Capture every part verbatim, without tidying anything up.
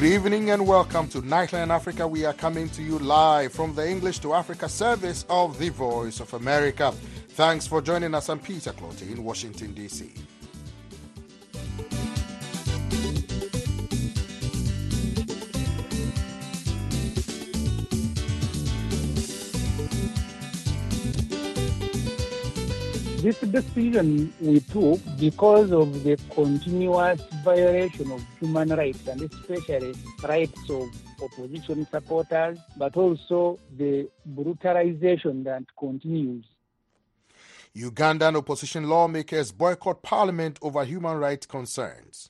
Good evening and welcome to Nightline Africa. We are coming to you live from the English to Africa service of the Voice of America. Thanks for joining us. I'm Peter Clottey in Washington, D C This decision we took because of the continuous violation of human rights, and especially rights of opposition supporters, but also the brutalization that continues. Ugandan opposition lawmakers boycott parliament over human rights concerns.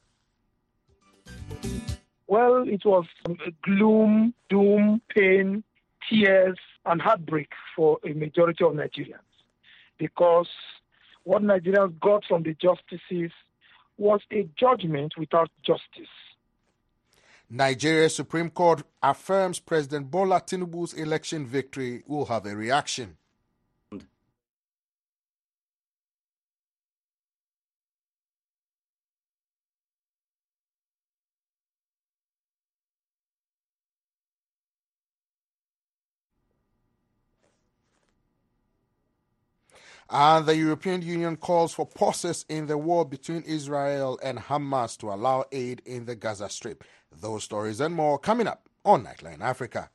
Well, it was gloom, doom, pain, tears, and heartbreak for a majority of Nigerians, because what Nigerians got from the justices was a judgment without justice. Nigeria's Supreme Court affirms President Bola Tinubu's election victory. Will have a reaction. And the European Union calls for pauses in the war between Israel and Hamas to allow aid in the Gaza Strip. Those stories and more coming up on Nightline Africa.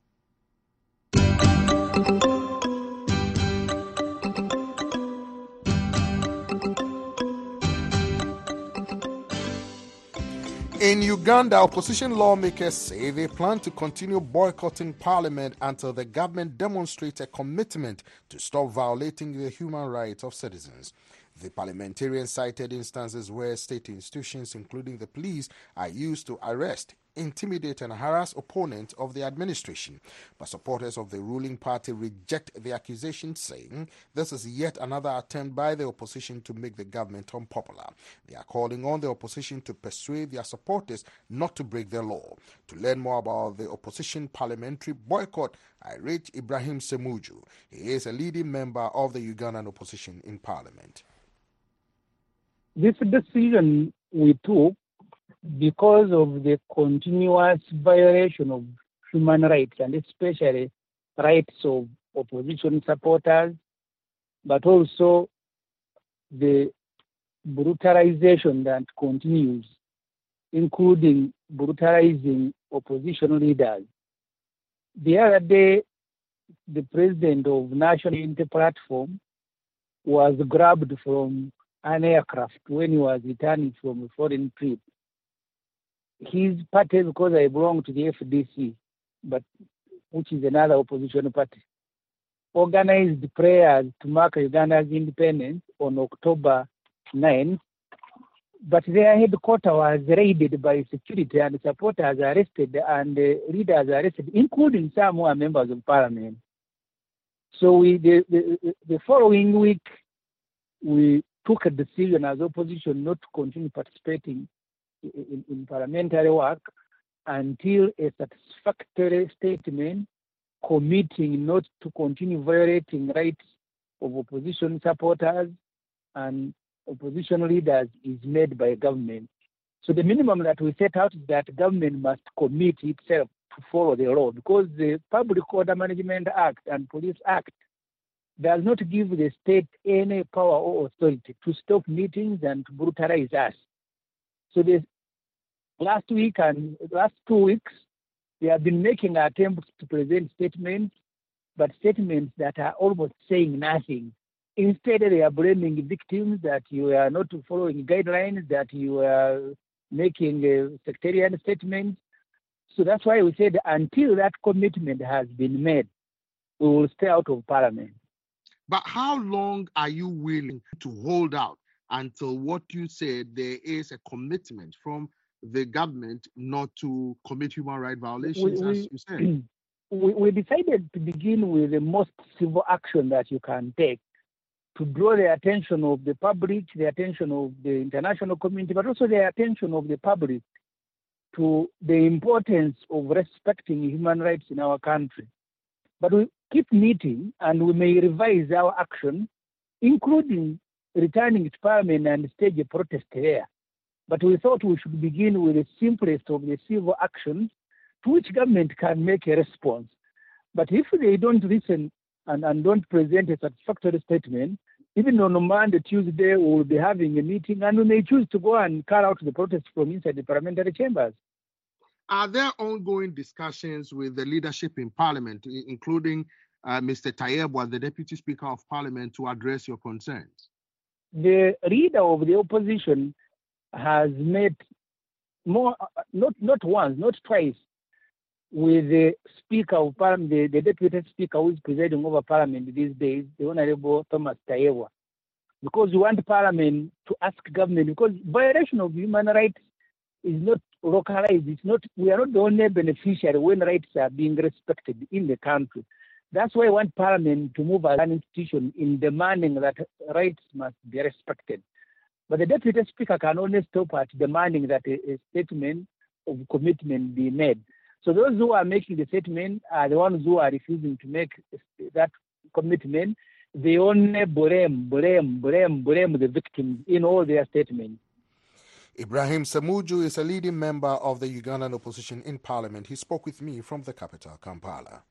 In Uganda, opposition lawmakers say they plan to continue boycotting parliament until the government demonstrates a commitment to stop violating the human rights of citizens. The parliamentarians cited instances where state institutions, including the police, are used to arrest, intimidate and harass opponents of the administration. But supporters of the ruling party reject the accusation, saying this is yet another attempt by the opposition to make the government unpopular. They are calling on the opposition to persuade their supporters not to break the law. To learn more about the opposition parliamentary boycott, I reached Ibrahim Semuju. He is a leading member of the Ugandan opposition in parliament. This decision we took because of the continuous violation of human rights, and especially rights of opposition supporters, but also the brutalization that continues, including brutalizing opposition leaders. The other day, the president of National Unity Platform was grabbed from an aircraft when he was returning from a foreign trip. His party, because I belong to the F D C, but which is another opposition party, organized prayers to mark Uganda's independence on October ninth, but their headquarters was raided by security and supporters arrested and uh, leaders arrested, including some who are members of parliament. So we, the, the, the following week, we took a decision as opposition not to continue participating in, in parliamentary work until a satisfactory statement committing not to continue violating rights of opposition supporters and opposition leaders is made by government. So the minimum that we set out is that government must commit itself to follow the law, because the Public Order Management Act and Police Act does not give the state any power or authority to stop meetings and to brutalize us. So this last week and last two weeks, they have been making attempts to present statements, but statements that are almost saying nothing. Instead, they are blaming victims that you are not following guidelines, that you are making uh, sectarian statements. So that's why we said until that commitment has been made, we will stay out of parliament. But how long are you willing to hold out until what you said there is a commitment from the government not to commit human rights violations, we, as you said? We, we decided to begin with the most civil action that you can take to draw the attention of the public, the attention of the international community, but also the attention of the public to the importance of respecting human rights in our country. But we keep meeting and we may revise our action, including returning to parliament and stage a protest there. But we thought we should begin with the simplest of the civil actions to which government can make a response. But if they don't listen and, and don't present a satisfactory statement, even on Monday, Tuesday, we will be having a meeting and we may choose to go and carry out the protest from inside the parliamentary chambers. Are there ongoing discussions with the leadership in Parliament, including uh, Mister Tayebwa, the Deputy Speaker of Parliament, to address your concerns? The leader of the opposition has met more, not not once, not twice, with the Speaker of Parliament, the, the Deputy Speaker who is presiding over Parliament these days, the Honorable Thomas Tayebwa, because we want Parliament to ask government, because violation of human rights is not localized. It's not, we are not the only beneficiary when rights are being respected in the country. That's why I want Parliament to move as an institution in demanding that rights must be respected. But the Deputy Speaker can only stop at demanding that a, a statement of commitment be made. So those who are making the statement are the ones who are refusing to make that commitment. They only blame, blame, blame, blame the victims in all their statements. Ibrahim Ssemujju is a leading member of the Ugandan opposition in Parliament. He spoke with me from the capital, Kampala.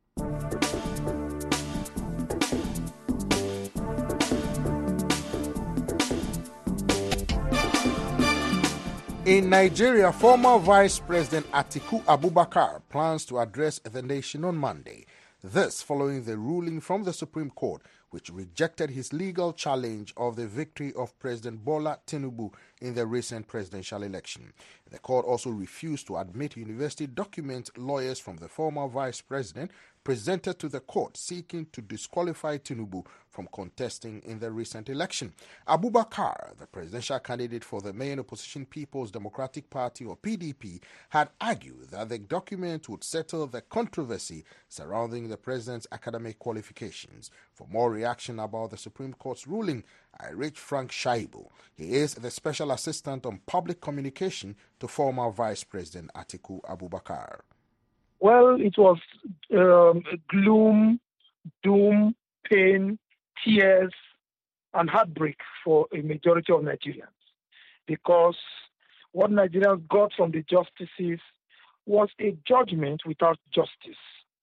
In Nigeria, former Vice President Atiku Abubakar plans to address the nation on Monday. This following the ruling from the Supreme Court, which rejected his legal challenge of the victory of President Bola Tinubu in the recent presidential election. The court also refused to admit university documents lawyers from the former vice president presented to the court seeking to disqualify Tinubu from contesting in the recent election. Abubakar, the presidential candidate for the main opposition People's Democratic Party or P D P, had argued that the document would settle the controversy surrounding the president's academic qualifications. For more reaction about the Supreme Court's ruling, I reached Frank Shaibu. He is the Special Assistant on Public Communication to former Vice President Atiku Abubakar. Well, it was um, gloom, doom, pain, tears, and heartbreak for a majority of Nigerians, because what Nigerians got from the justices was a judgment without justice.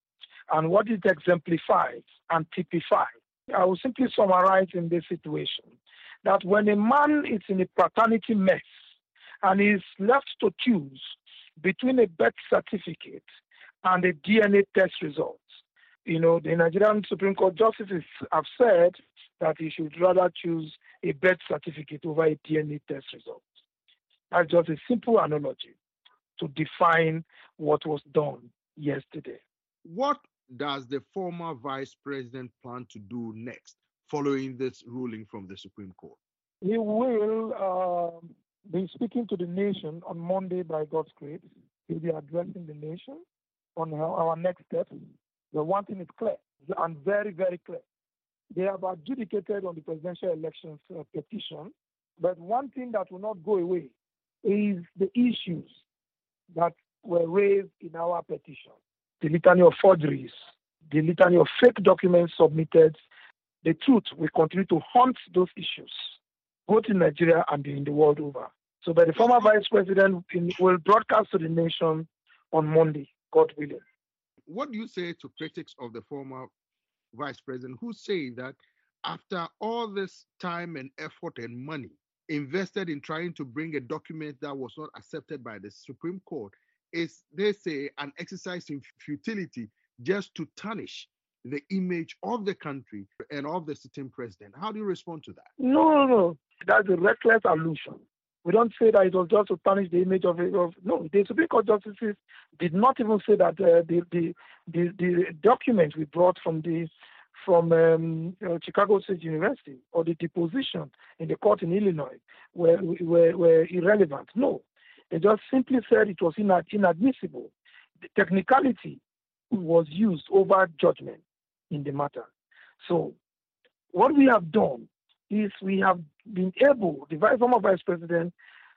And what it exemplified and typified, I will simply summarize in this situation, that when a man is in a paternity mess and is left to choose between a birth certificate and a D N A test result, you know, the Nigerian Supreme Court justices have said that he should rather choose a birth certificate over a D N A test result. That's just a simple analogy to define what was done yesterday. What does the former vice president plan to do next following this ruling from the Supreme Court? He will uh, be speaking to the nation on Monday by God's grace. He'll be addressing the nation on our, our next steps. The one thing is clear and very, very clear. They have adjudicated on the presidential elections uh, petition, but one thing that will not go away is the issues that were raised in our petition. The litany of forgeries, the litany of fake documents submitted. The truth will continue to haunt those issues, both in Nigeria and in the world over. So, but the former vice president will broadcast to the nation on Monday, God willing. What do you say to critics of the former vice president who say that after all this time and effort and money invested in trying to bring a document that was not accepted by the Supreme Court, is, they say, an exercise in futility just to tarnish the image of the country and of the sitting president? How do you respond to that? No, no, no. That's a reckless allusion. We don't say that it was just to tarnish the image of it. Of, no, the Supreme Court justices did not even say that uh, the, the the the documents we brought from the from um, uh, Chicago State University or the deposition in the court in Illinois were were, were irrelevant. No. They just simply said it was inad- inadmissible. The technicality was used over judgment in the matter. So what we have done is we have been able, the vice, former vice president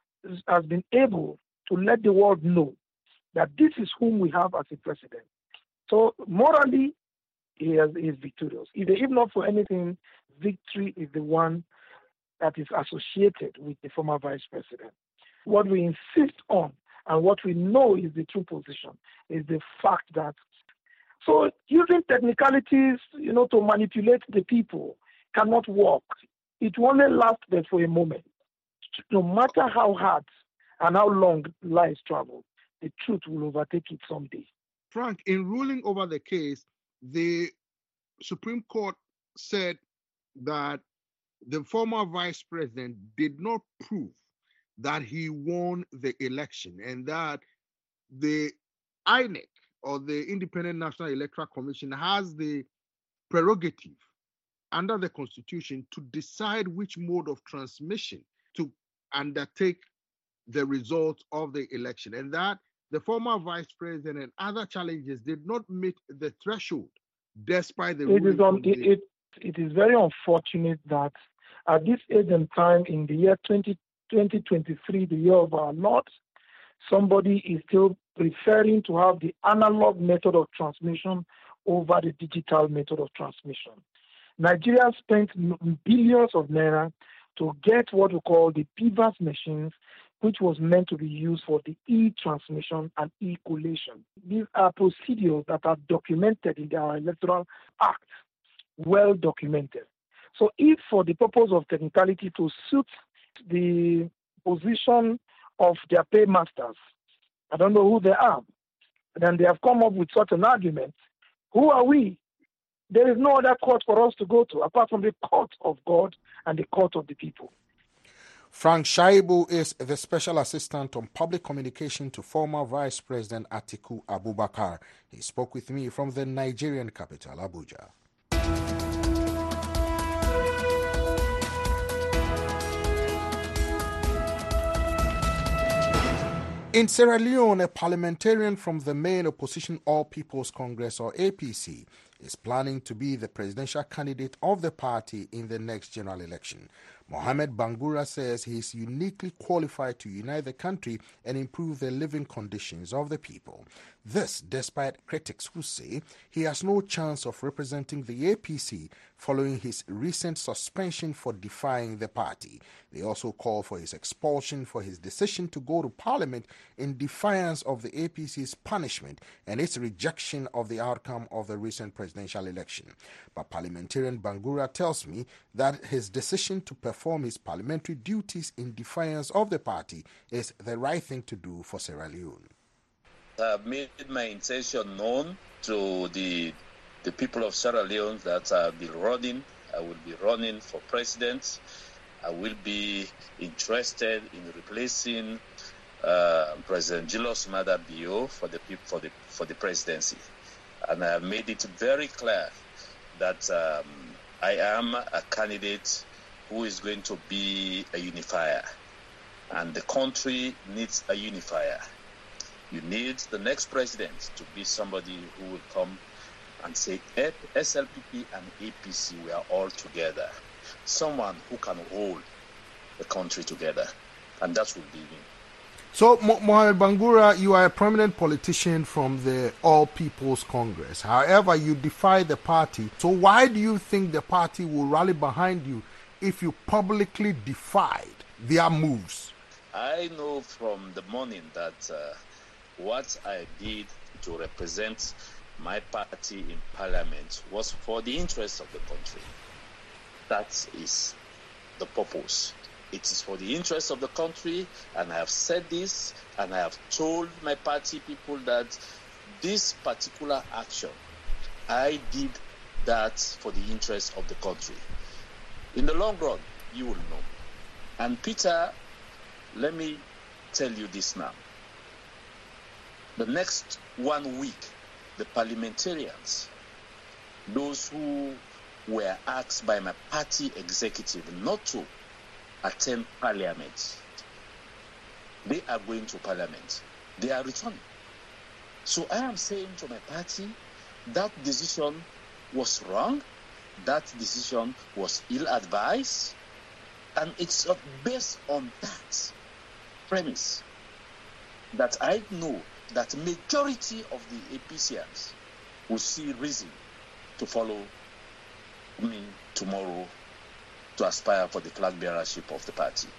has been able to let the world know that this is whom we have as a president. So morally, he, has, he is victorious. If, if not for anything, victory is the one that is associated with the former vice president. what we insist on and what we know is the true position is the fact that so using technicalities, you know, to manipulate the people cannot work. It will only last there for a moment. No matter how hard and how long lies travel, the truth will overtake it someday. Frank, in ruling over the case, the Supreme Court said that the former vice president did not prove that he won the election and that the I N E C, or the Independent National Electoral Commission, has the prerogative under the Constitution to decide which mode of transmission to undertake the results of the election, and that the former vice president and other challenges did not meet the threshold despite the it is ruling. on, it, it, it is very unfortunate that at this age and time in the year twenty twenty-three, the year of our Lord, somebody is still preferring to have the analog method of transmission over the digital method of transmission. Nigeria spent billions of naira to get what we call the P V A S machines, which was meant to be used for the e-transmission and e-collation. These are procedures that are documented in our Electoral Act, well documented. So if for the purpose of technicality to suit the position of their paymasters, I don't know who they are, then they have come up with such an argument. Who are we? There is no other court for us to go to apart from the court of God and the court of the people. Frank Shaibu is the Special Assistant on Public Communication to former Vice President Atiku Abubakar. He spoke with me from the Nigerian capital, Abuja. In Sierra Leone, a parliamentarian from the main opposition All People's Congress, or A P C, is planning to be the presidential candidate of the party in the next general election. Mohamed Bangura says he is uniquely qualified to unite the country and improve the living conditions of the people. This despite critics who say he has no chance of representing the A P C following his recent suspension for defying the party. They also call for his expulsion for his decision to go to parliament in defiance of the A P C's punishment and its rejection of the outcome of the recent presidential election. But parliamentarian Bangura tells me that his decision to perform his parliamentary duties in defiance of the party is the right thing to do for Sierra Leone. I've made my intention known to the the people of Sierra Leone that I'll be running. I will be running for president. I will be interested in replacing uh, President Julius Maada Bio for the for the for the presidency, and I have made it very clear that um, I am a candidate who is going to be a unifier, and the country needs a unifier. You need the next president to be somebody who will come and say S L P P and A P C, we are all together. Someone who can hold the country together, and that will be me. So, Mohamed Bangura, you are a prominent politician from the All People's Congress. However, you defy the party. So why do you think the party will rally behind you if you publicly defied their moves? I know from the morning that uh, what I did to represent my party in parliament was for the interests of the country. That is the purpose. It is for the interests of the country, and I have said this, and I have told my party people that this particular action, I did that for the interests of the country. In the long run, you will know. And Peter, let me tell you this now. The next one week, the parliamentarians, those who were asked by my party executive not to attend parliament, they are going to parliament. They are returning. So I am saying to my party, that decision was wrong, that decision was ill-advised, and it's based on that premise that I know that majority of the APCians will see reason to follow me tomorrow to aspire for the flag bearership of the party.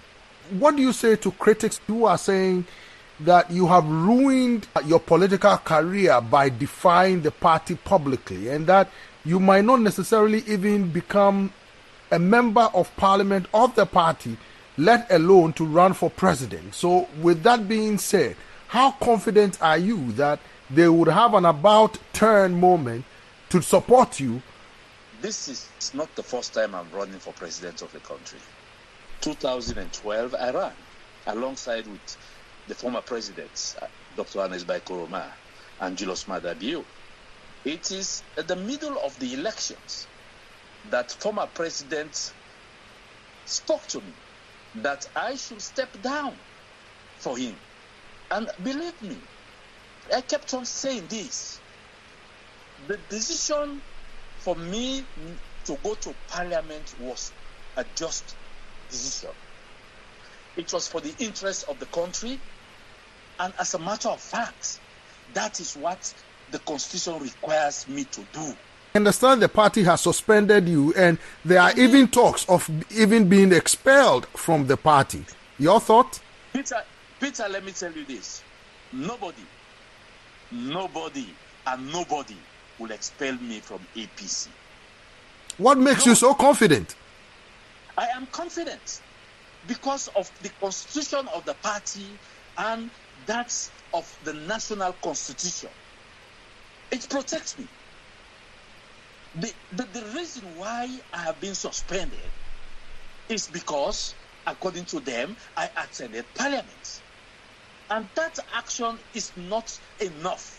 what do you say to critics who are saying that you have ruined your political career by defying the party publicly, and that you might not necessarily even become a member of parliament of the party, let alone to run for president? So with that being said, how confident are you that they would have an about turn moment to support you? This is not the first time I'm running for president of the country. two thousand twelve, I ran alongside with the former presidents, Doctor Ernest Bai Koroma and Julius Maada Bio. It is at the middle of the elections that former president spoke to me that I should step down for him. And believe me, I kept on saying this. The decision for me to go to parliament was a just decision. It was for the interest of the country, and as a matter of fact, that is what the Constitution requires me to do. I understand the party has suspended you, and there are even talks of even being expelled from the party. Your thought? Peter, Peter, let me tell you this. Nobody, nobody, and nobody will expel me from A P C. What makes no. you so confident? I am confident because of the constitution of the party and that of the national constitution. It protects me. The, the, the reason why I have been suspended is because, according to them, I attended parliament. And that action is not enough.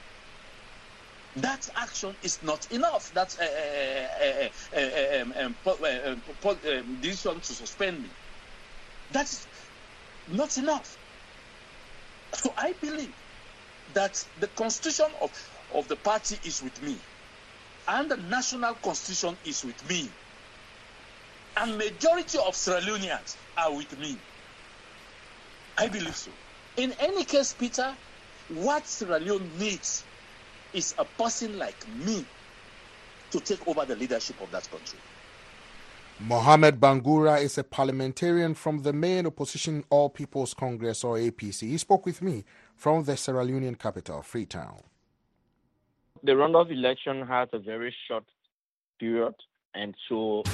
That action is not enough. That's a uh, uh, uh, um, um, uh, uh, um, decision to suspend me. That's not enough. So I believe that the constitution of, of the party is with me, and the national constitution is with me, and majority of Sierra Leoneans are with me. I believe so. In any case, Peter, what Sierra Leone needs is a person like me to take over the leadership of that country. Mohamed Bangura is a parliamentarian from the main opposition All People's Congress, or A P C. He spoke with me from the Sierra Leonean capital, Freetown. The runoff election has a very short period, and so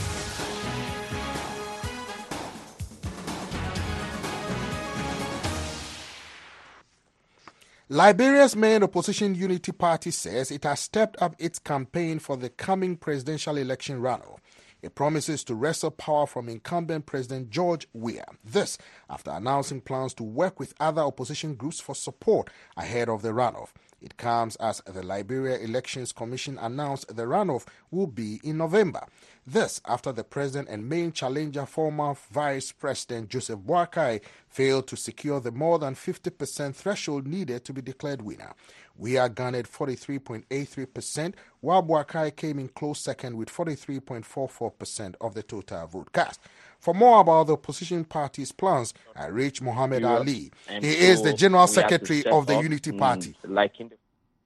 Liberia's main opposition Unity Party says it has stepped up its campaign for the coming presidential election runoff. It promises to wrestle power from incumbent President George Weah. This after announcing plans to work with other opposition groups for support ahead of the runoff. It comes as the Liberia Elections Commission announced the runoff will be in November. This after the president and main challenger, former Vice President Joseph Boakai, failed to secure the more than fifty percent threshold needed to be declared winner. Weah garnered forty-three point eight three percent, while Boakai came in close second with forty-three point four four percent of the total vote cast. For more about the opposition party's plans, I reached Mohammed Europe, Ali. He so is the General Secretary of the up, Unity Party. Mm, like in the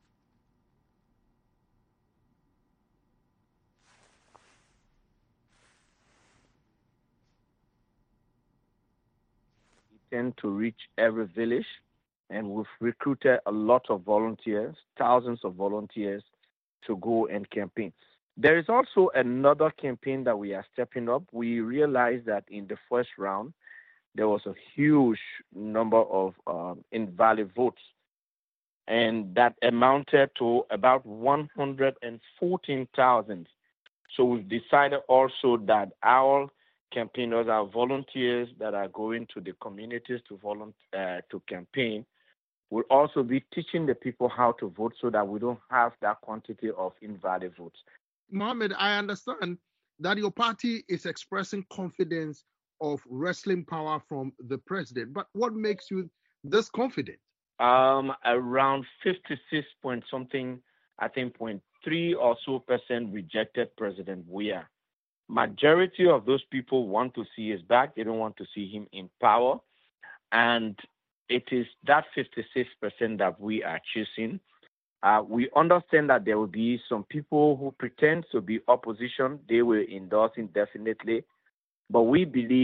we tend to reach every village, and we've recruited a lot of volunteers, thousands of volunteers, to go and campaign. There is also another campaign that we are stepping up. We realized that in the first round, there was a huge number of um, invalid votes, and that amounted to about one hundred fourteen thousand. So we've decided also that our campaigners, our volunteers that are going to the communities to volunteer, uh, to campaign, will also be teaching the people how to vote so that we don't have that quantity of invalid votes. Mohammed, I understand that your party is expressing confidence of wrestling power from the president, but what makes you this confident? Um, around fifty-six point something, I think, point three or so percent rejected President Weah. Majority of those people want to see us back. They don't want to see him in power, and it is that fifty-six percent that we are choosing. Uh, we understand that there will be some people who pretend to be opposition. They will endorse indefinitely. But we believe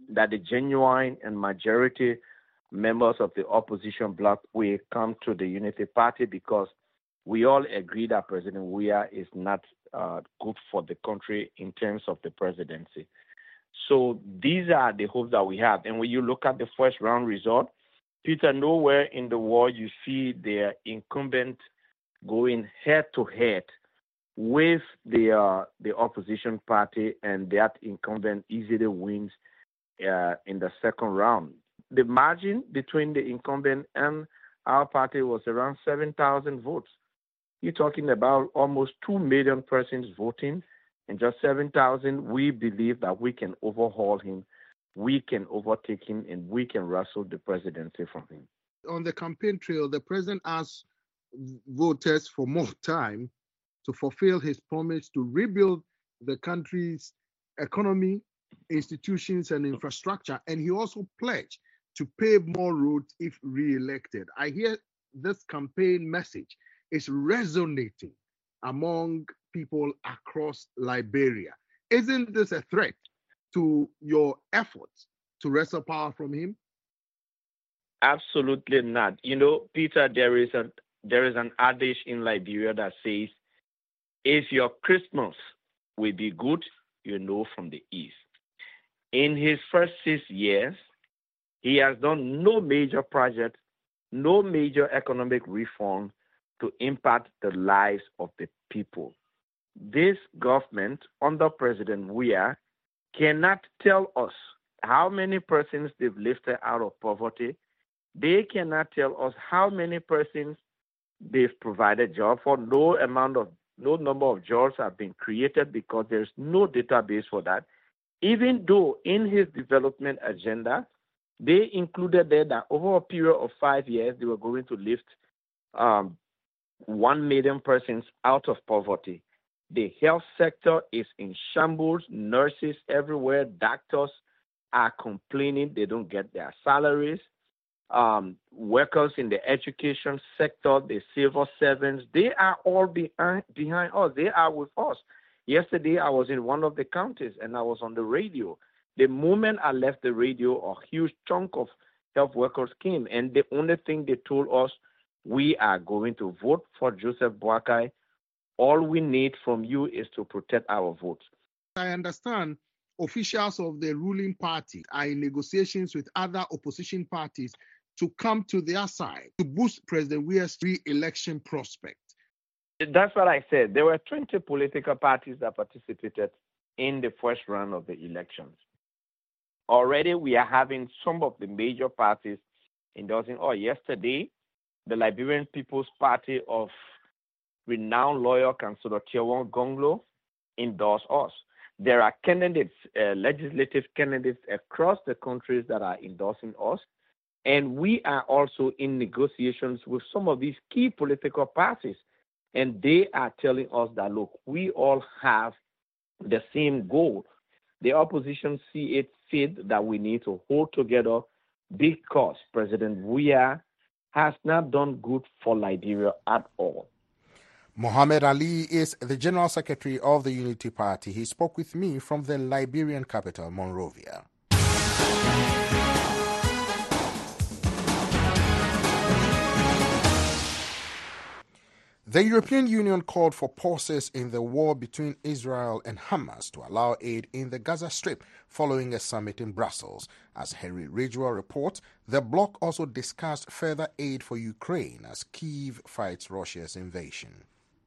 that the genuine and majority members of the opposition bloc will come to the Unity Party, because we all agree that President Weah is not uh, good for the country in terms of the presidency. So these are the hopes that we have. And when you look at the first round result, Peter, nowhere in the world you see their incumbent going head-to-head with the uh, the opposition party, and that incumbent easily wins uh, in the second round. The margin between the incumbent and our party was around seven thousand votes. You're talking about almost two million persons voting, and just seven thousand. We believe that we can overhaul him, we can overtake him, and we can wrestle the presidency from him. On the campaign trail, the president asked voters for more time to fulfill his promise to rebuild the country's economy, institutions, and infrastructure. And he also pledged to pave more roads if re-elected. I hear this campaign message is resonating among people across Liberia. Isn't this a threat to your efforts to wrestle power from him? Absolutely not. You know, Peter, there is a there is an adage in Liberia that says, if your Christmas will be good, you know from the east. In his first six years, he has done no major project, no major economic reform to impact the lives of the people. This government, under President Weah, cannot tell us how many persons they've lifted out of poverty. They cannot tell us how many persons they've provided jobs for. No amount of, no number of jobs have been created, because there's no database for that. Even though in his development agenda, they included there that over a period of five years, they were going to lift um, one million persons out of poverty. The health sector is in shambles. Nurses everywhere, doctors are complaining they don't get their salaries. Um, workers in the education sector, the civil servants, they are all behind, behind us. They are with us. Yesterday, I was in one of the counties and I was on the radio. The moment I left the radio, a huge chunk of health workers came, and the only thing they told us, we are going to vote for Joseph Boakai. All we need from you is to protect our votes. I understand officials of the ruling party are in negotiations with other opposition parties to come to their side to boost President Weah's re-election prospect. That's what I said. There were twenty political parties that participated in the first round of the elections. Already we are having some of the major parties endorsing. Oh, yesterday, the Liberian People's Party of renowned lawyer Councillor Tiawon Gonglo endorsed us. There are candidates, uh, legislative candidates across the countries that are endorsing us. And we are also in negotiations with some of these key political parties. And they are telling us that, look, we all have the same goal. The opposition see it fit that we need to hold together, because President Weah has not done good for Liberia at all. Mohammed Ali is the General Secretary of the Unity Party. He spoke with me from the Liberian capital, Monrovia. The European Union called for pauses in the war between Israel and Hamas to allow aid in the Gaza Strip following a summit in Brussels. As Henry Ridgewell reports, the bloc also discussed further aid for Ukraine as Kyiv fights Russia's invasion.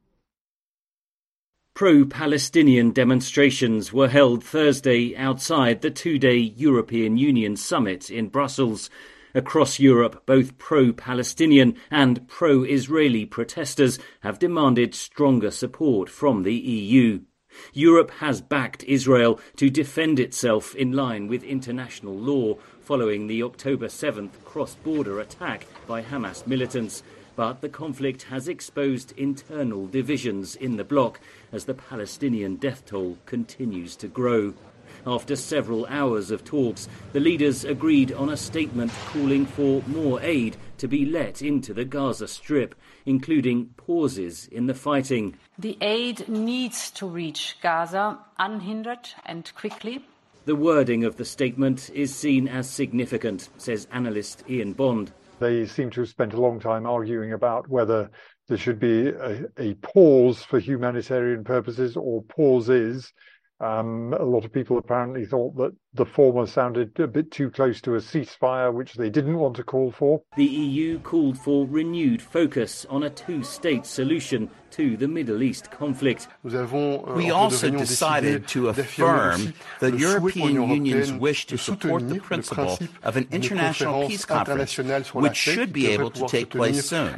Pro-Palestinian demonstrations were held Thursday outside the two-day European Union summit in Brussels. Across Europe, both pro-Palestinian and pro-Israeli protesters have demanded stronger support from the E U. Europe has backed Israel to defend itself in line with international law following the October seventh cross-border attack by Hamas militants. But the conflict has exposed internal divisions in the bloc as the Palestinian death toll continues to grow. After several hours of talks, the leaders agreed on a statement calling for more aid to be let into the Gaza Strip, including pauses in the fighting. The aid needs to reach Gaza unhindered and quickly. The wording of the statement is seen as significant, says analyst Ian Bond. They seem to have spent a long time arguing about whether there should be a, a pause for humanitarian purposes or pauses. Um, a lot of people apparently thought that the former sounded a bit too close to a ceasefire, which they didn't want to call for. The E U called for renewed focus on a two-state solution to the Middle East conflict. We also decided to affirm the European Union's wish to support the principle of an international peace conference, which should be able to take place soon.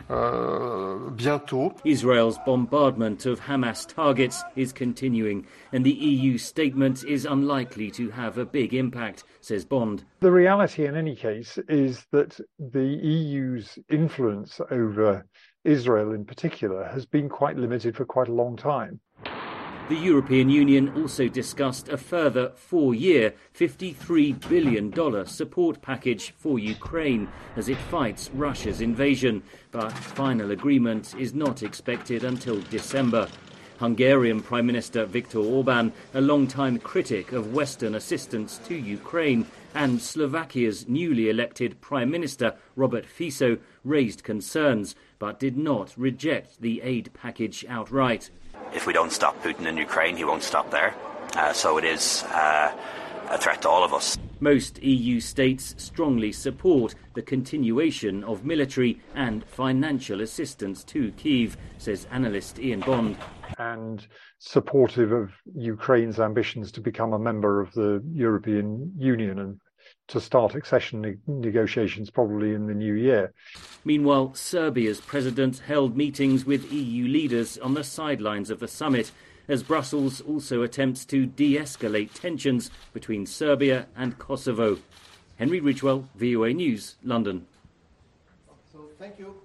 Israel's bombardment of Hamas targets is continuing, and the E U statement is unlikely to have a big impact, says Bond. The reality in any case is that the E U's influence over Israel in particular has been quite limited for quite a long time. The European Union also discussed a further four-year, fifty-three billion dollars support package for Ukraine as it fights Russia's invasion, but final agreement is not expected until December. Hungarian Prime Minister Viktor Orban, a long-time critic of Western assistance to Ukraine, and Slovakia's newly elected Prime Minister Robert Fico raised concerns, but did not reject the aid package outright. If we don't stop Putin in Ukraine, he won't stop there. Uh, so it is uh, a threat to all of us. Most E U states strongly support the continuation of military and financial assistance to Kyiv, says analyst Ian Bond. And supportive of Ukraine's ambitions to become a member of the European Union and to start accession ne- negotiations probably in the new year. Meanwhile, Serbia's president held meetings with E U leaders on the sidelines of the summit, as Brussels also attempts to de-escalate tensions between Serbia and Kosovo. Henry Ridgewell, V O A News, London. So, thank you.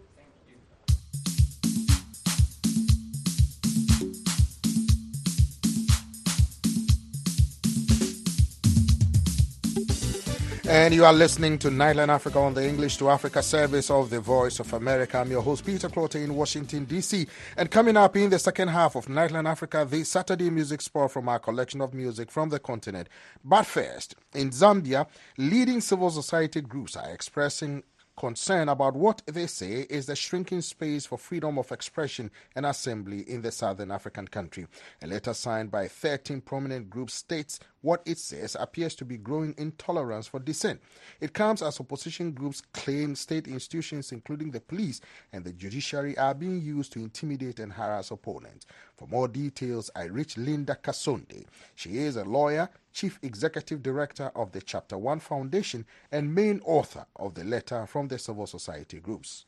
And you are listening to Nightline Africa on the English to Africa service of the Voice of America. I'm your host, Peter Clotte in Washington, D C. And coming up in the second half of Nightline Africa, the Saturday music spot from our collection of music from the continent. But first, in Zambia, leading civil society groups are expressing concern about what they say is the shrinking space for freedom of expression and assembly in the southern African country. A letter signed by thirteen prominent groups states what it says appears to be growing intolerance for dissent. It comes as opposition groups claim state institutions, including the police and the judiciary, are being used to intimidate and harass opponents. For more details, I reached Linda Kasonde. She is a lawyer, Chief Executive Director of the Chapter One Foundation, and main author of the letter from the civil society groups.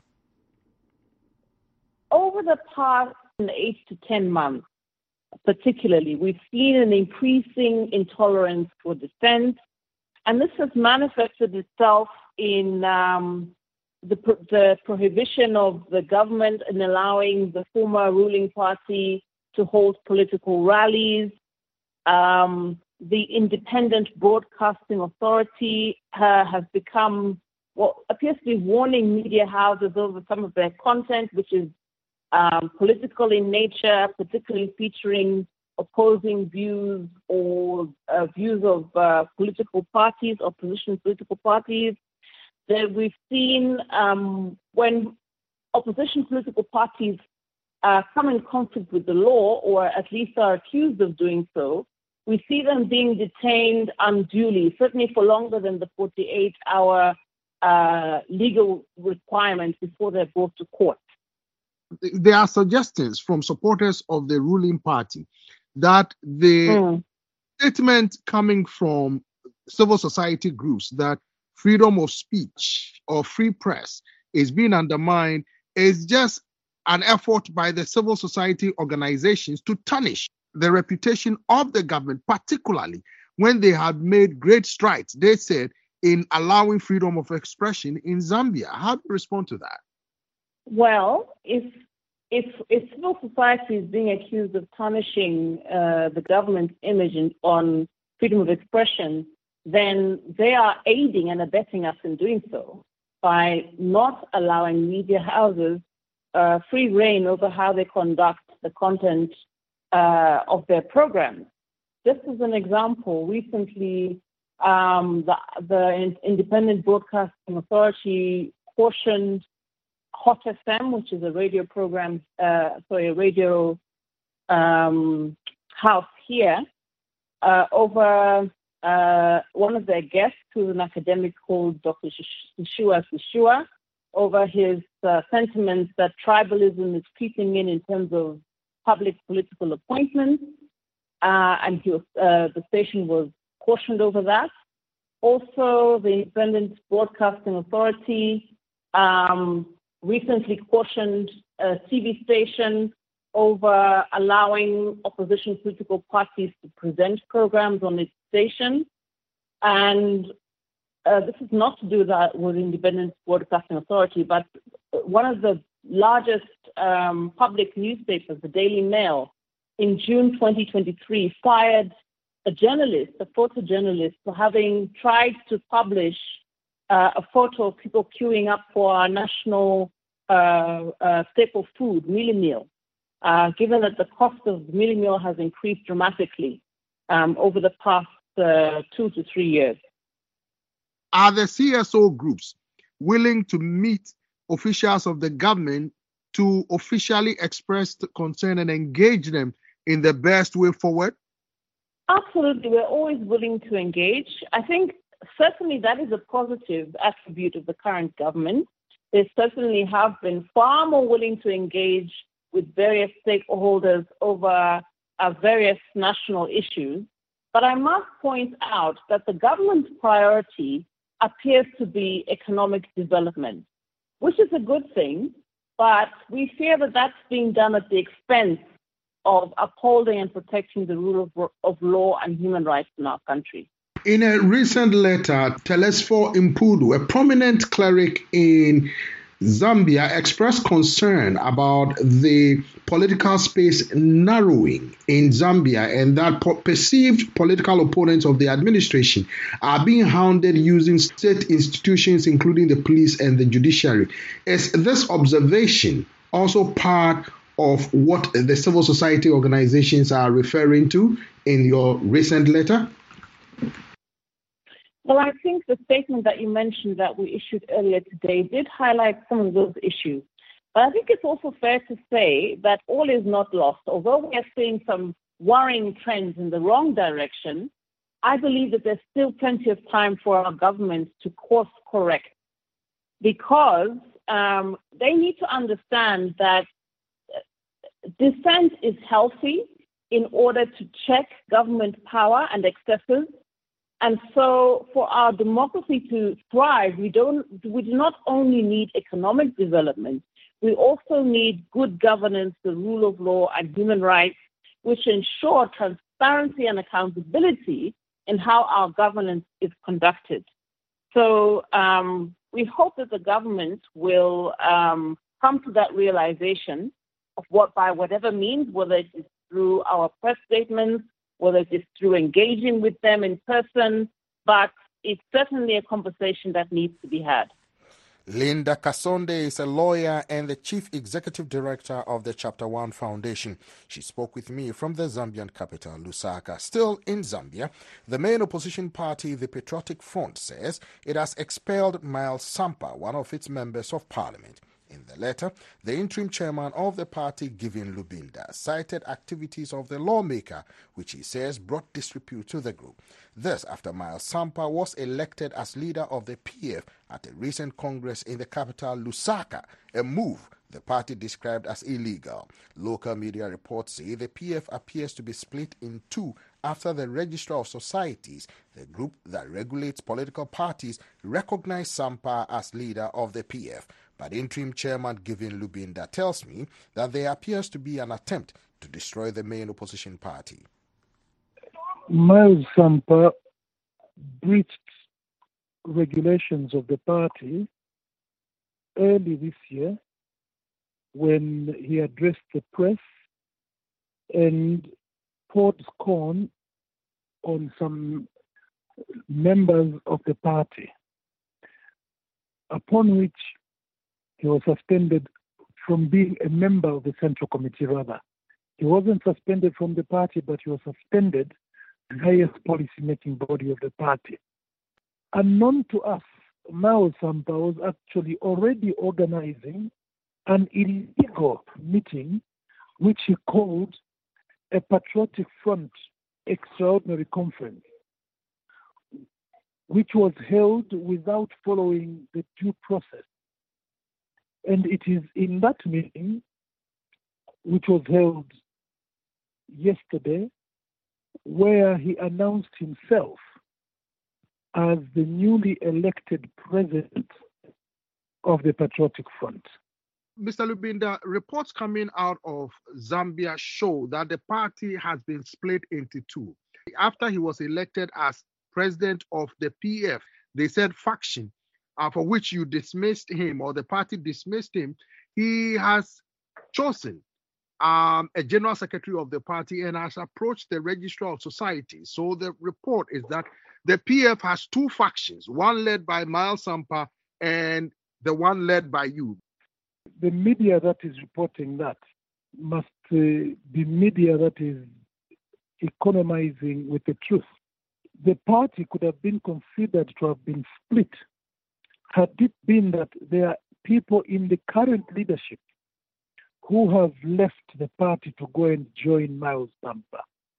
Over the past eight to ten months, particularly, we've seen an increasing intolerance for dissent, and this has manifested itself in um, the, the prohibition of the government in allowing the former ruling party to hold political rallies. Um, the Independent Broadcasting Authority uh, has become what appears to be warning media houses over some of their content, which is um, political in nature, particularly featuring opposing views or uh, views of uh, political parties, opposition political parties. That we've seen um, when opposition political parties uh, come in conflict with the law, or at least are accused of doing so, we see them being detained unduly, certainly for longer than the forty-eight hour uh, legal requirement before they're brought to court. There are suggestions from supporters of the ruling party that the mm. statement coming from civil society groups that freedom of speech or free press is being undermined is just an effort by the civil society organizations to tarnish the reputation of the government, particularly when they had made great strides, they said, in allowing freedom of expression in Zambia. How do you respond to that? Well, if if, if civil society is being accused of tarnishing uh, the government's image in, on freedom of expression, then they are aiding and abetting us in doing so by not allowing media houses uh, free rein over how they conduct the content uh, of their programs. just as an example, recently um, the, the Independent Broadcasting Authority cautioned Hot F M, which is a radio program, uh, sorry, a radio um, house here, uh, over uh, one of their guests, who's an academic called Doctor Sishiwa Sishiwa, over his uh, sentiments that tribalism is creeping in in terms of public political appointments, uh, and he was, uh, the station was cautioned over that. Also, the Independent Broadcasting Authority um, recently cautioned a T V station over allowing opposition political parties to present programs on its station. And uh, this is not to do that with Independent Broadcasting Authority, but one of the largest um, public newspapers, the Daily Mail, in June twenty twenty-three, fired a journalist, a photojournalist, for having tried to publish uh, a photo of people queuing up for our national uh, uh, staple food, mielie meal, uh, given that the cost of mielie meal has increased dramatically um, over the past uh, two to three years. Are the C S O groups willing to meet officials of the government to officially express concern and engage them in the best way forward? Absolutely. We're always willing to engage. I think certainly that is a positive attribute of the current government. They certainly have been far more willing to engage with various stakeholders over uh, various national issues. But I must point out that the government's priority appears to be economic development, which is a good thing, but we fear that that's being done at the expense of upholding and protecting the rule of, of law and human rights in our country. In a recent letter, Telesphore Mpudu, a prominent cleric in Zambia, expressed concern about the political space narrowing in Zambia and that po- perceived political opponents of the administration are being hounded using state institutions, including the police and the judiciary. Is this observation also part of what the civil society organizations are referring to in your recent letter? Well, I think the statement that you mentioned that we issued earlier today did highlight some of those issues. But I think it's also fair to say that all is not lost. Although we are seeing some worrying trends in the wrong direction, I believe that there's still plenty of time for our government to course correct, because um, they need to understand that dissent is healthy in order to check government power and excesses. And so for our democracy to thrive, we don't, we do not only need economic development, we also need good governance, the rule of law and human rights, which ensure transparency and accountability in how our governance is conducted. So um, we hope that the government will um, come to that realization of what, by whatever means, whether it is through our press statements, whether it is through engaging with them in person, but it's certainly a conversation that needs to be had. Linda Kasonde is a lawyer and the chief executive director of the Chapter One Foundation. She spoke with me from the Zambian capital, Lusaka. Still in Zambia, the main opposition party, the Patriotic Front, says it has expelled Miles Sampa, one of its members of parliament. In the letter, the interim chairman of the party, Given Lubinda, cited activities of the lawmaker, which he says brought disrepute to the group. This after Miles Sampa was elected as leader of the P F at a recent congress in the capital, Lusaka, a move the party described as illegal. Local media reports say the P F appears to be split in two after the Registrar of Societies, the group that regulates political parties, recognized Sampa as leader of the P F. But interim chairman Given Lubinda tells me that there appears to be an attempt to destroy the main opposition party. Miles Sampa breached regulations of the party early this year when he addressed the press and poured scorn on some members of the party, upon which he was suspended from being a member of the Central Committee, rather. He wasn't suspended from the party, but he was suspended highest policy-making body of the party. Unknown to us, Miles Sampa was actually already organizing an illegal meeting, which he called a Patriotic Front Extraordinary Conference, which was held without following the due process. And it is in that meeting, which was held yesterday, where he announced himself as the newly elected president of the Patriotic Front. Mister Lubinda, reports coming out of Zambia show that the party has been split into two. After he was elected as president of the P F, they said faction, uh, for which you dismissed him, or the party dismissed him, he has chosen um, a general secretary of the party and has approached the registrar of society. So the report is that the P F has two factions, one led by Miles Sampa and the one led by you. The media that is reporting that must uh, be media that is economizing with the truth. The party could have been considered to have been split had it been that there are people in the current leadership who have left the party to go and join Miles Sampa.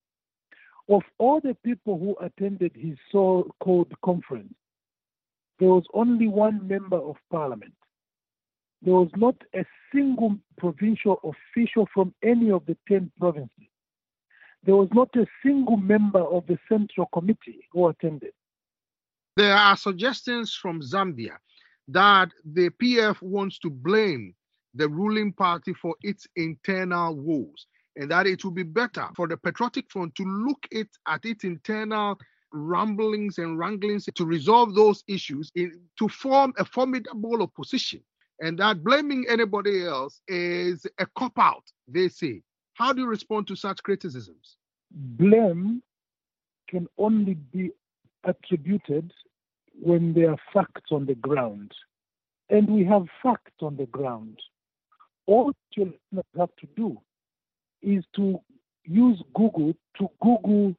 Of all the people who attended his so-called conference, there was only one member of parliament. There was not a single provincial official from any of the ten provinces. There was not a single member of the Central Committee who attended. There are suggestions from Zambia that the P F wants to blame the ruling party for its internal woes, and that it would be better for the Patriotic Front to look it, at its internal rumblings and wranglings to resolve those issues, in, to form a formidable opposition. And that blaming anybody else is a cop-out, they say. How do you respond to such criticisms? Blame can only be attributed when there are facts on the ground. And we have facts on the ground. All you have to do is to use Google to Google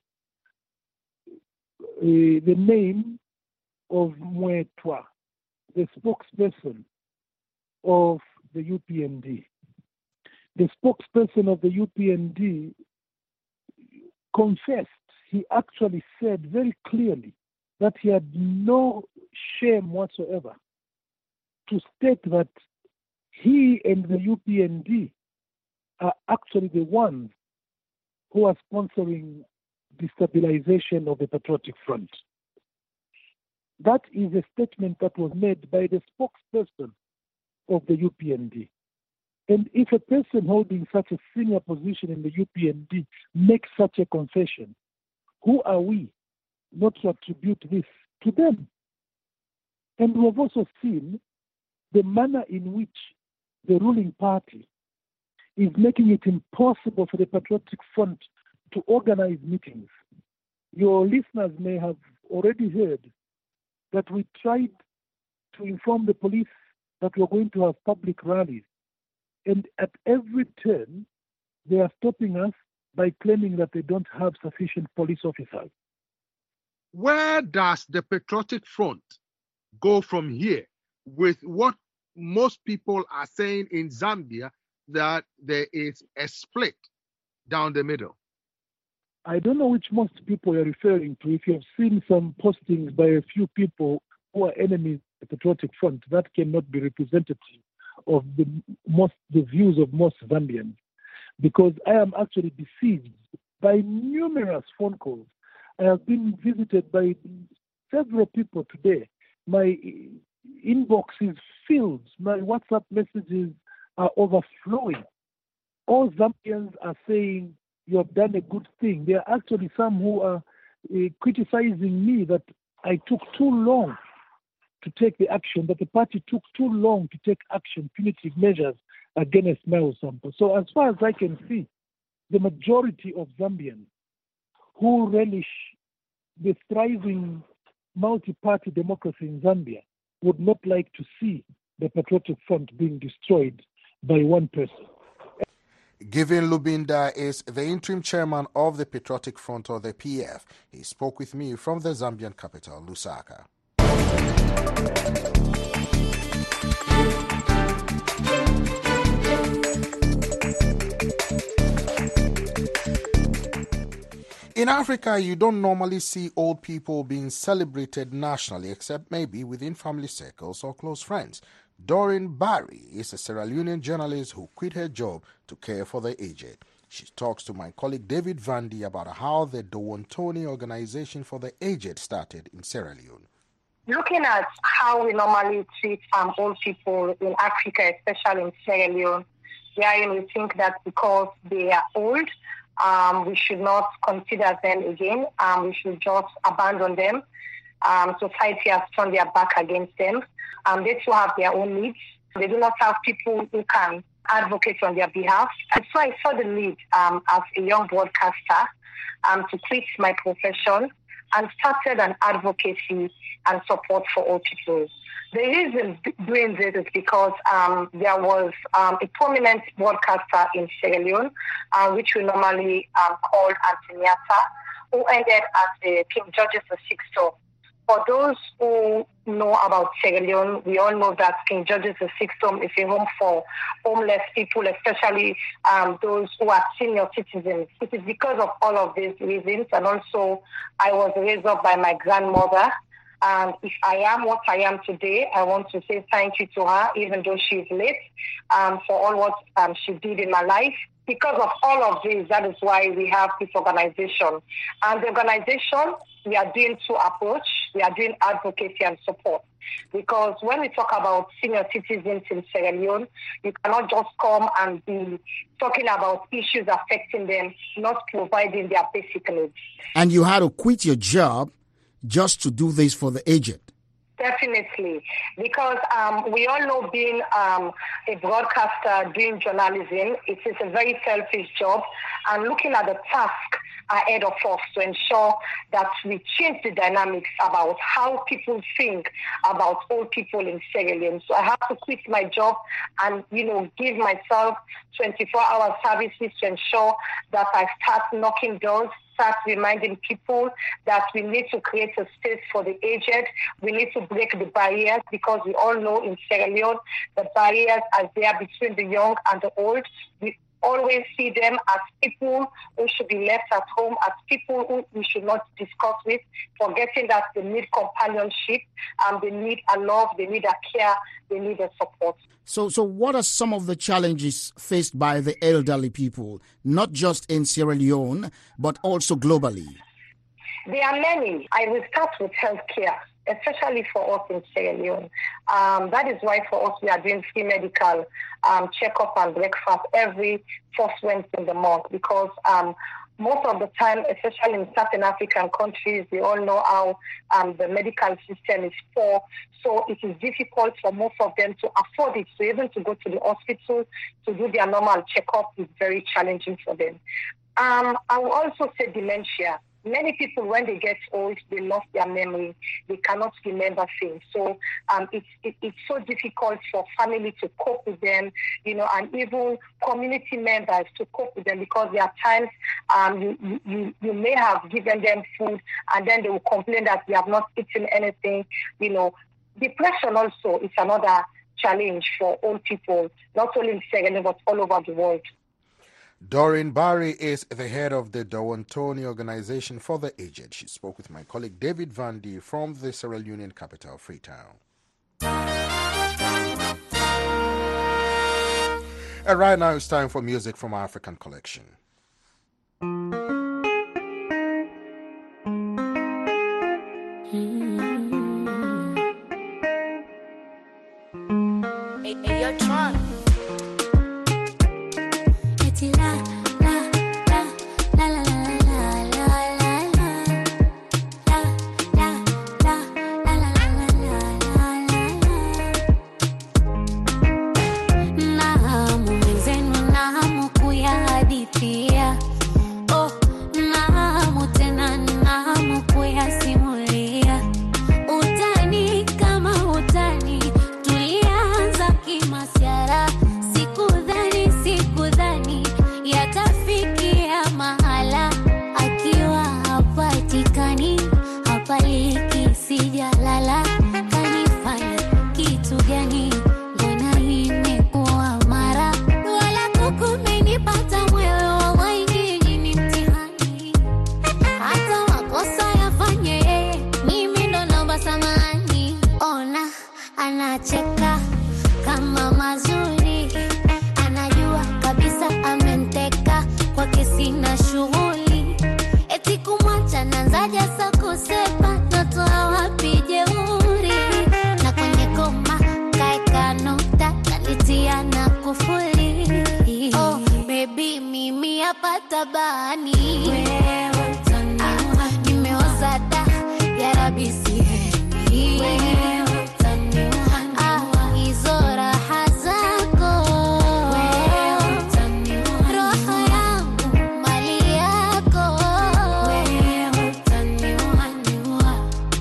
uh, the name of Mwetwa, the spokesperson of the U P N D. The spokesperson of the U P N D confessed, he actually said very clearly that he had no shame whatsoever to state that he and the U P N D are actually the ones who are sponsoring destabilization of the Patriotic Front. That is a statement that was made by the spokesperson of the U P N D. And if a person holding such a senior position in the U P N D makes such a confession, who are we not to attribute this to them? And we have also seen the manner in which the ruling party is making it impossible for the Patriotic Front to organize meetings. Your listeners may have already heard that we tried to inform the police that we're going to have public rallies. And at every turn, they are stopping us by claiming that they don't have sufficient police officers. Where does the Patriotic Front go from here with what most people are saying in Zambia, that there is a split down the middle? I don't know which most people are referring to. If you have seen some postings by a few people who are enemies of the Patriotic Front, that cannot be representative of the most the views of most Zambians, because I am actually besieged by numerous phone calls. I have been visited by several people today. My inbox is filled. My WhatsApp messages are overflowing. All Zambians are saying you have done a good thing. There are actually some who are uh, criticizing me that I took too long to take the action, that the party took too long to take action, punitive measures against Miles Sampa. So as far as I can see, the majority of Zambians who relish the thriving multi-party democracy in Zambia would not like to see the Patriotic Front being destroyed by one person. Given Lubinda is the interim chairman of the Patriotic Front, or the P F. He spoke with me from the Zambian capital, Lusaka. In Africa, you don't normally see old people being celebrated nationally, except maybe within family circles or close friends. Doreen Barry is a Sierra Leonean journalist who quit her job to care for the aged. She talks to my colleague David Vandy about how the Dowontoni Organization for the Aged started in Sierra Leone. Looking at how we normally treat um, old people in Africa, especially in Sierra Leone, wherein we think that because they are old, um, we should not consider them again. Um, we should just abandon them. Um, society has turned their back against them. Um, they too have their own needs. They do not have people who can advocate on their behalf. And so I saw the need um, as a young broadcaster um, to quit my profession and started an advocacy and support for old people. The reason doing this is because um, there was um, a prominent broadcaster in Sierra Leone, uh, which we normally um, call Antoniata, who ended as the King George's the Sixth term. For those who know about Sierra Leone, we all know that King George's the Sixth term is a home for homeless people, especially um, those who are senior citizens. It is because of all of these reasons, and also I was raised up by my grandmother. And if I am what I am today, I want to say thank you to her, even though she is late, um, for all what um, she did in my life. Because of all of this, that is why we have this organization. And the organization, we are doing two approach. We are doing advocacy and support. Because when we talk about senior citizens in Sierra Leone, you cannot just come and be talking about issues affecting them, not providing their basic needs. And you had to quit your job just to do this for the aged. Definitely, because um, we all know being um, a broadcaster doing journalism, it is a very selfish job, and looking at the task ahead of us to ensure that we change the dynamics about how people think about old people in Sierra Leone. So I have to quit my job and, you know, give myself twenty-four hour services to ensure that I start knocking doors, start reminding people that we need to create a space for the aged. We need to break the barriers, because we all know in Sierra Leone the barriers are there between the young and the old. We always see them as people who should be left at home, as people who we should not discuss with, forgetting that they need companionship, and they need a love, they need a care, they need a support. So, so what are some of the challenges faced by the elderly people, not just in Sierra Leone, but also globally? There are many. I will start with healthcare, especially for us in Sierra Leone. Um, that is why for us we are doing free medical um, checkup and breakfast every first Wednesday in the month, because um, most of the time, especially in certain African countries, we all know how um, the medical system is poor. So it is difficult for most of them to afford it. So even to go to the hospital to do their normal checkup is very challenging for them. Um, I will also say dementia. Many people, when they get old, they lost their memory. They cannot remember things. So um, it's it, it's so difficult for family to cope with them, you know, and even community members to cope with them, because there are times um, you, you, you may have given them food and then they will complain that they have not eaten anything. You know, depression also is another challenge for old people, not only in Sierra Leone, but all over the world. Doreen Barry is the head of the Dowontoni Organization for the Aged. She spoke with my colleague David Vandy from the Sierra Leonean capital, Freetown. And right now it's time for music from our African collection. Hey, hey, yo, Tron. Oh, sina shughuli, eti kumwacha nanzaja sako sepa, natoa wapi jeuri, na kwenye koma kaeka nukta kanitia na kufuli. Oh baby mimi hapa tabani, wewe utaniua, nimeoza da ya Rabbi sihemi, wewe utaniua, ah hizo raha zako, wewe utaniua, roho yangu mali yako, wewe utaniua niua.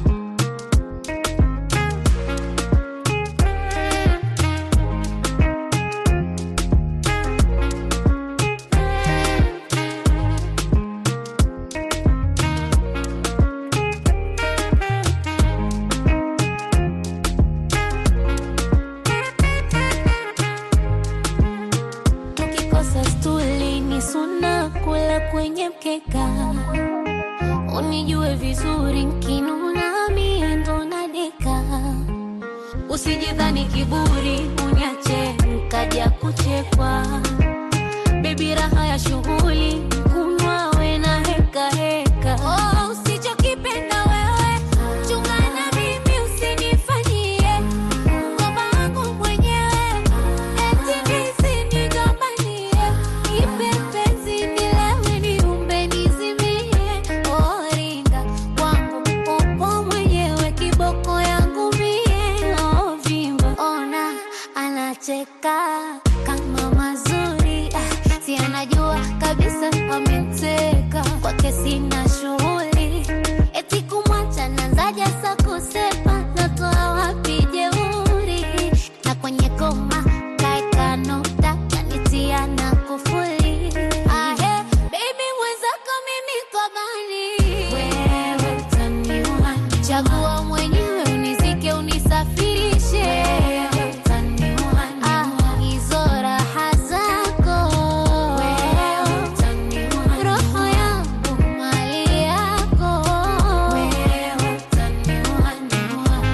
Tukikosa stuli ni suna kula kwenye mkeka, unijue vizuri nkinuna mie ndo nadeka, usijidhani kiburi uniache nkaja kuchekwa, baby raha ya shughuli kunwa we na heka heka. Oh usichokipenda wewe chungana mimi usinifanyie, ngoma wangu mwenyewe eti nisinigombanie, nipe penzi nilewe niumbe nizimie. Oh ringa kwangu upo mwenyewe, kiboko yangu mie. Oh vimba ona anacheka kama mazuri, ah, si anajua kabisa wamemteka, kwake sina shughuli, eti kumwacha nanzaja sako sepa, natoa wapi jeuri, na kwenye koma kaeka nukta kanitia na kufuli. Ah yeah, baby mwenzako mimi kobani, wewe utaniua, chagua mwenyewe unizike unisafirishe, wewe utaniua, ah hizo raha zako, wewe utaniua, roho yangu mali yako, wewe utaniua niua.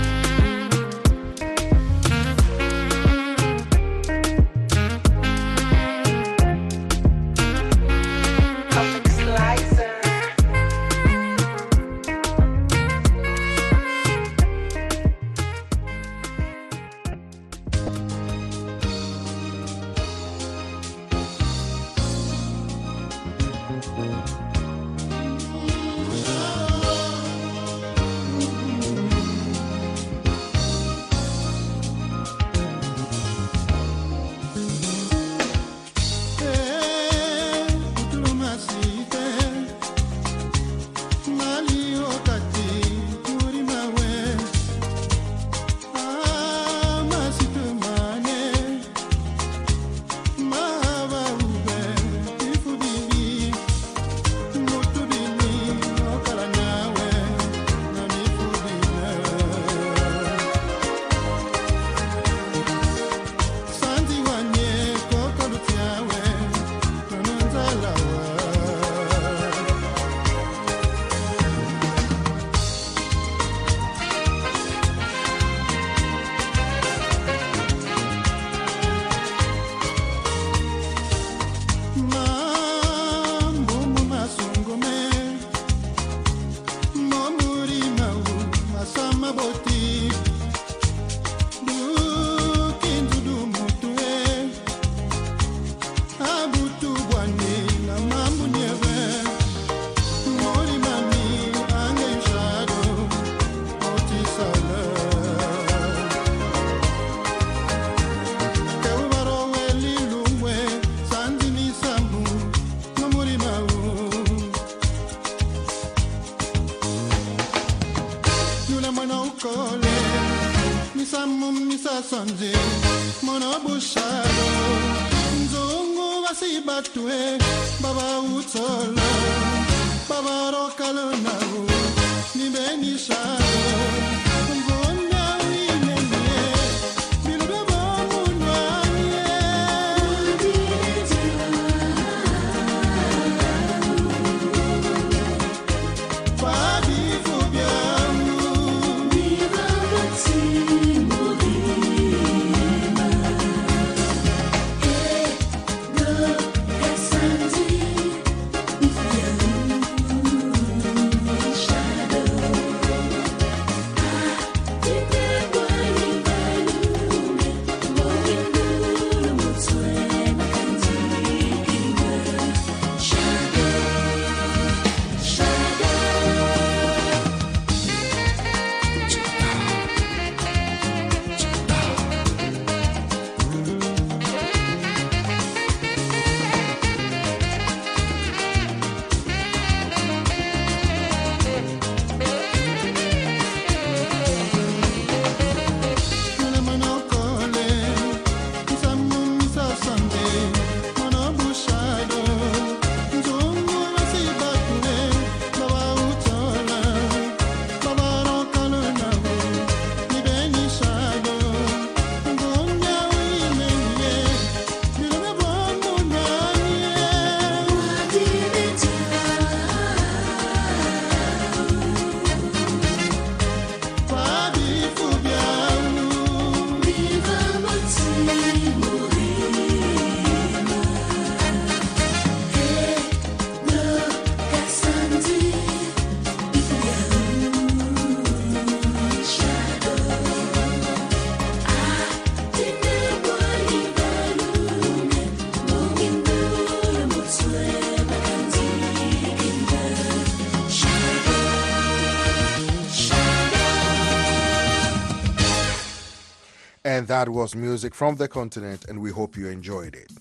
And that was music from the continent, and we hope you enjoyed it.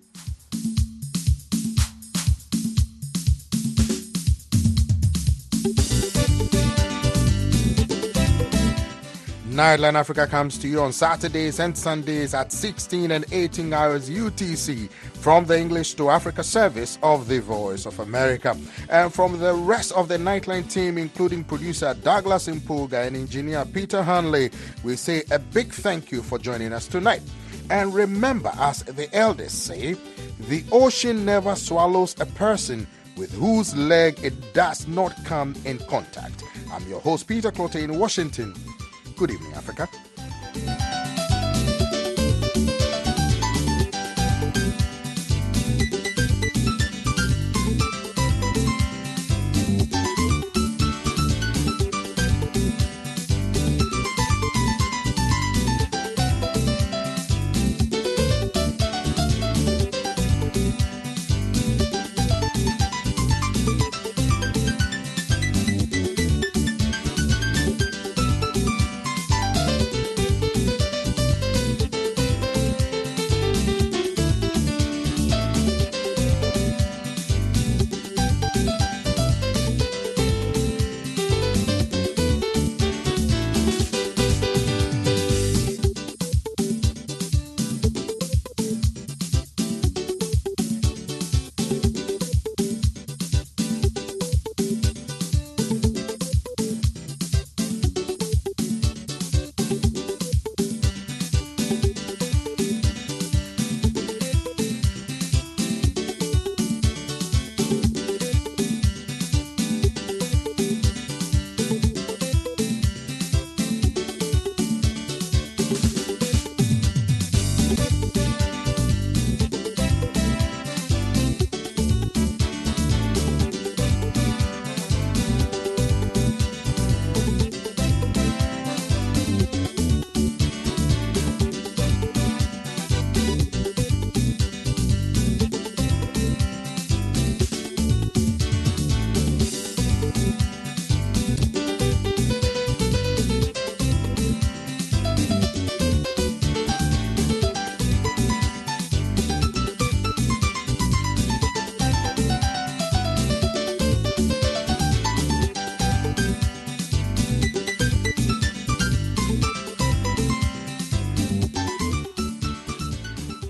Nightline Africa comes to you on Saturdays and Sundays at sixteen and eighteen hours U T C from the English to Africa service of the Voice of America. And from the rest of the Nightline team, including producer Douglas Impulga and engineer Peter Hanley, we say a big thank you for joining us tonight. And remember, as the elders say, the ocean never swallows a person with whose leg it does not come in contact. I'm your host, Peter Clote in Washington. Good evening, Africa.